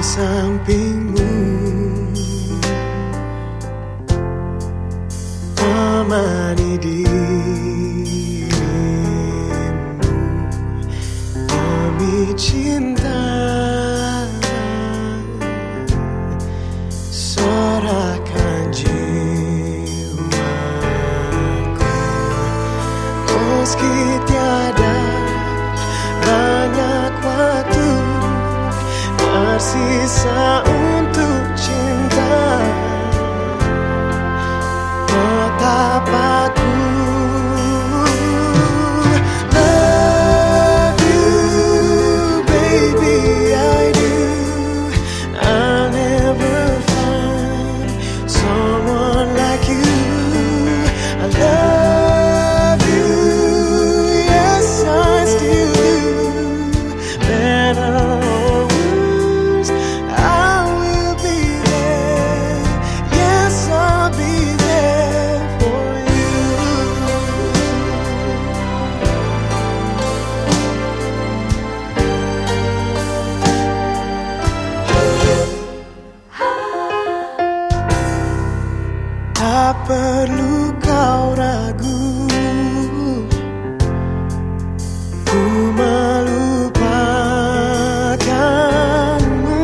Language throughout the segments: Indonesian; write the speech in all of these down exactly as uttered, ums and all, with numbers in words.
sampingmu, temani dirimu demi cinta. Serahkan jiwaku, meski tiada banyak waktu tersisa untuk cinta. Tetap aku love you, baby, I do. I'll never find someone like you. I love you, yes I still do. Better or worse, I will be there. Yes, I'll be there for you. Tak perlu kau ragu, ku melupakanmu,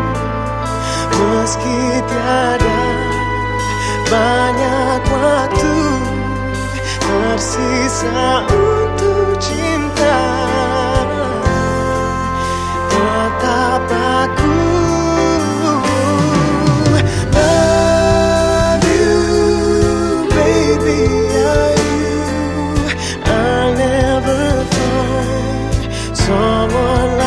meski tiada banyak waktu tersisa untuk cinta. Tetap aku love you, baby, I do. I'll never find someone